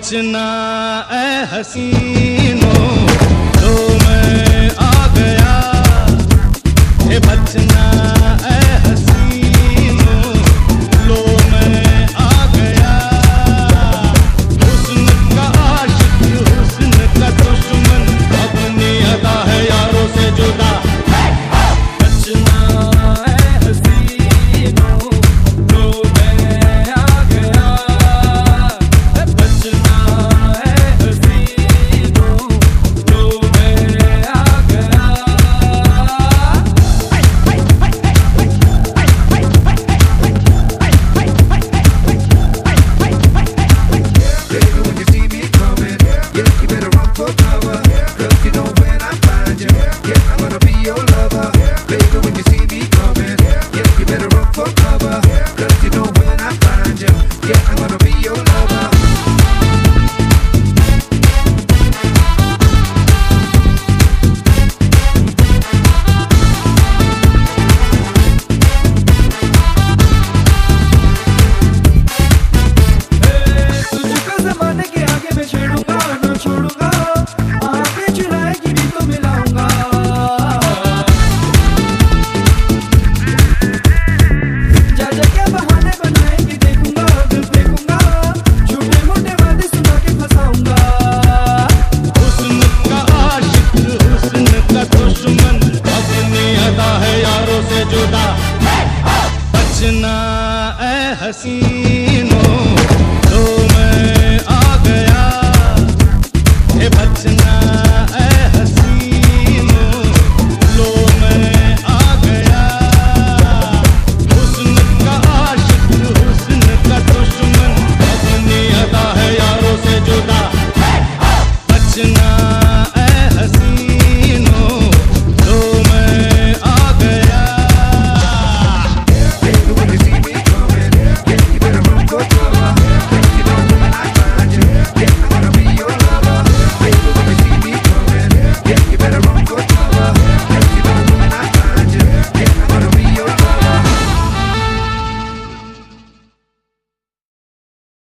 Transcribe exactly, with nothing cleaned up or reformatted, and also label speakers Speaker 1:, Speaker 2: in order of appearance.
Speaker 1: बचना ए हसीनों, तो मैं आ गया। ये बचना ए हसीनों, लो मैं आ गया। हुस्न का आशिक, हुस्न का दुश्मन, अपनी अदा है यारों से जुदा। बचना ए हसीनों, लो मैं आ गया। बचना ए हसीनों, लो मैं आ गया। बचना ए हसीनों,